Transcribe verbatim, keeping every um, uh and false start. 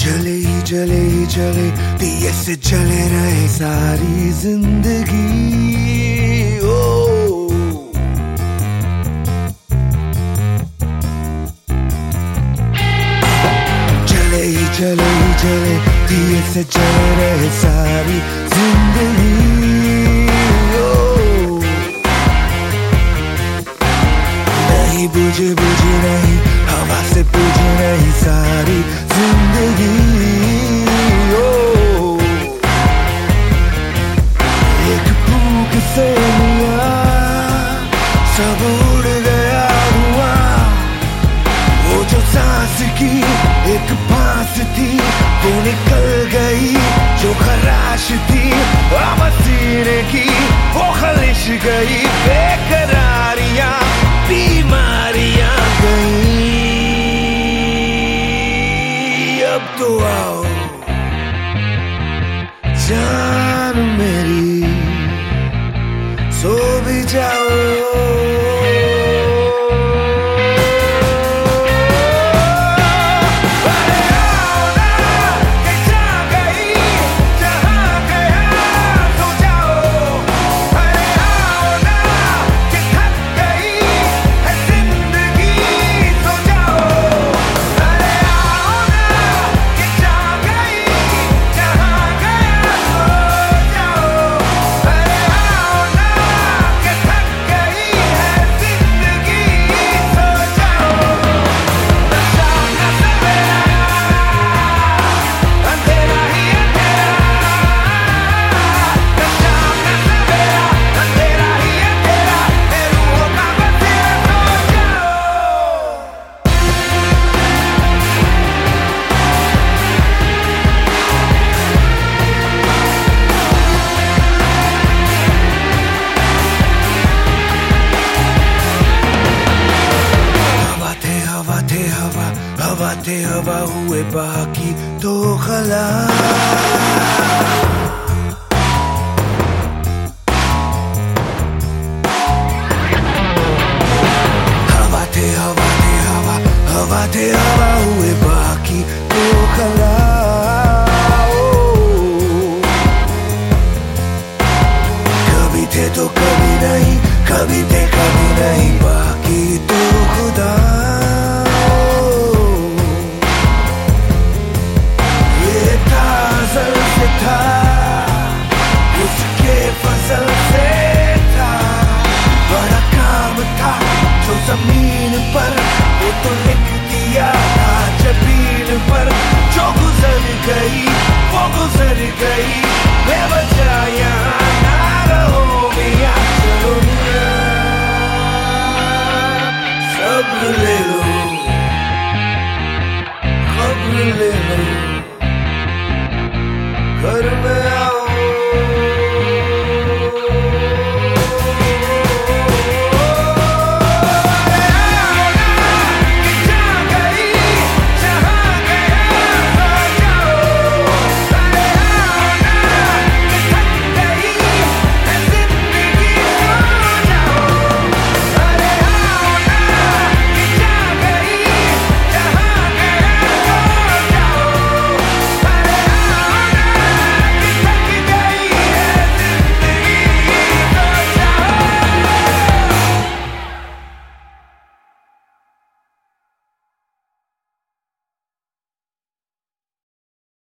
जले ही जले ही जले दिए से जले रहे सारी जिंदगी। ओ जले ही जले ही जले दिए से जले रहे सारी जिंदगी। ओ नहीं बुझे बुझे नहीं हवा से बुझे नहीं सारी जिंदगी। ओ एक फूंक से लिया सब उड़ गया हुआ। वो जो सांस की एक फांस थी वो निकल गई, जो खराश थी अब सीने की वो खलिश गई। बेकरारियां बीमारियां गई। अब तो आओ जान मेरी सो भी जाओ। हवा थे हवा हुए बाकी तो खला। हवा थे हवा थे हवा हवा थे हवा हुए बाकी तो खला। कभी थे तो कभी नहीं, कभी थे कभी नहीं बाकी तो खुदा। था उसके फसल से था, बड़ा काम था जो जमीन पर वो तो लिख दिया था जमीन पर। जो गुजर गई वो गुजर गई, बेवजह यहाँ ना रहो मिया। चलो मिया सब्र ले लो, खबर ले लो घर में।